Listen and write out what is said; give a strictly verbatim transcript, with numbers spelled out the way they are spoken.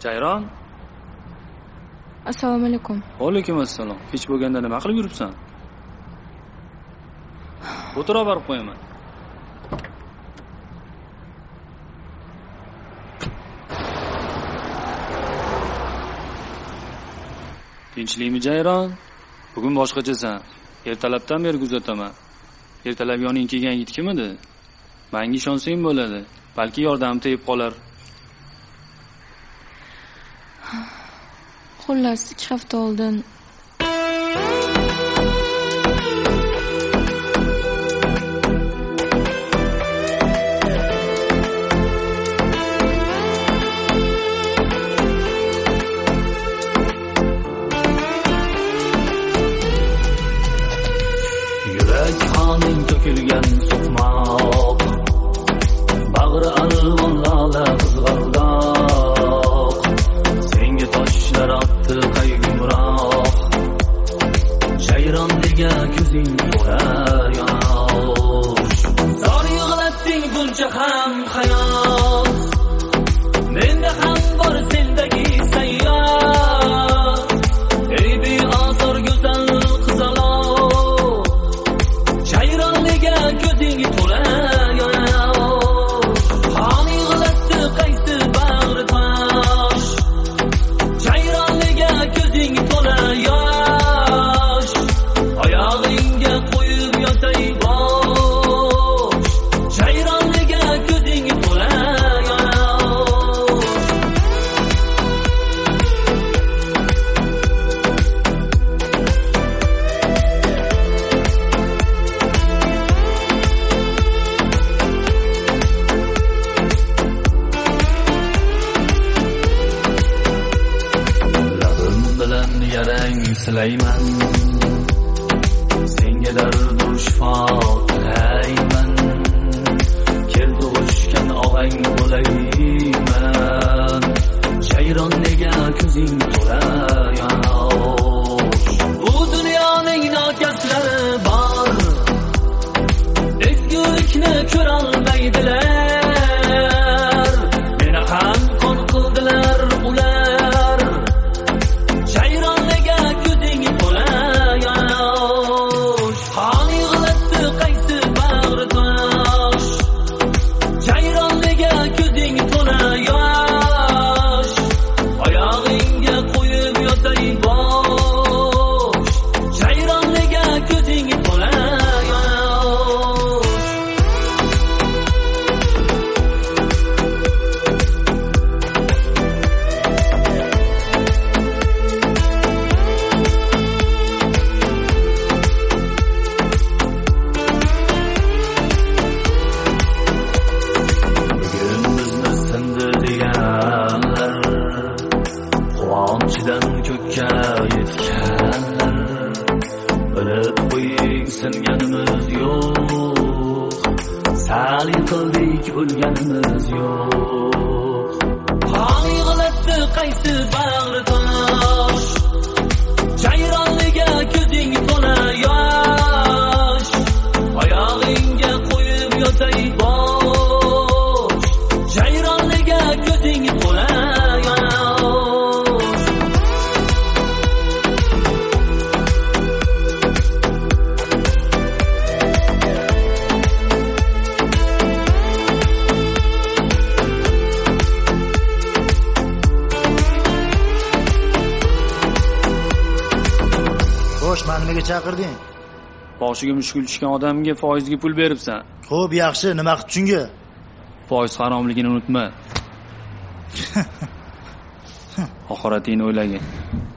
Jayron. Assalomu alaykum. Va alaykum assalom. Kech bo'lganda nima qilib yuribsan? O'tirib borib qo'yaman. Tinchlikmi Jayron? Bugun boshqachasan. Ertalabdan beri kuzataman. Ertalab yoning kelgan yigit kim edi? Menga ishonsang bo'ladi. Balki yordam tegib qolar. Xullas, ikki hafta oldin yurak qoning to'kilgan so'qmoq, bag'ri alvon lola qizg'aldoq, senga toshlar otdi qayg'umroq. Jayron nega ko'zing to'la yosh, zor yig'latding buncha ham hayot, menda ham bor sendagi sayyot. Ey beozor go'zal qizaloq, Jayron nega ko'zing to'la yosh, qon yig'latdi qaysi bag'ri tosh. Jayron nega ko'zing to'la yosh, oyog'ingga qo'yib yotay bosh. Jayron nega ko'zing to'la yosh. Labim bilan yarang silayman, senga dardu shifo tilayman. Kel tug'ishgan og'ang bo'layman. Jayron nega ko'zing to'la yosh, bu dunyoning nokaslari bor, ezgulikni ko'rolmaydilar. Meni ham qon qildilar ular. Jayron nega ko'zing to'la yosh, qon yig'latdi qaysi bag'ri tosh. Jayron nega ko'zing to'la yosh, oyog'ingga qo'yib yotay bosh. Jayron nega ko'zing to'la yosh. Bugun bizni sindi deganlar, quvonchidan ko'kka yetganlar. Bilib qo'ying singanimiz yo'q, sal yiqildik o'lganimiz yo'q. Qon yig'latdi qaysi bag'ri tosh. Jayron nega ko'zing to'la yosh, oyog'ingga qo'yib yotay bosh. Jayron nega ko'zing to'la yosh. Xo'sh, meni nimaga chaqirding? Boshiga mushkul tushgan odamga foizga pul beribsan. Xo'p, yaxshi, nima qilib shunga? Foiz haromligini unutma. Oxiratingni o'ylagin.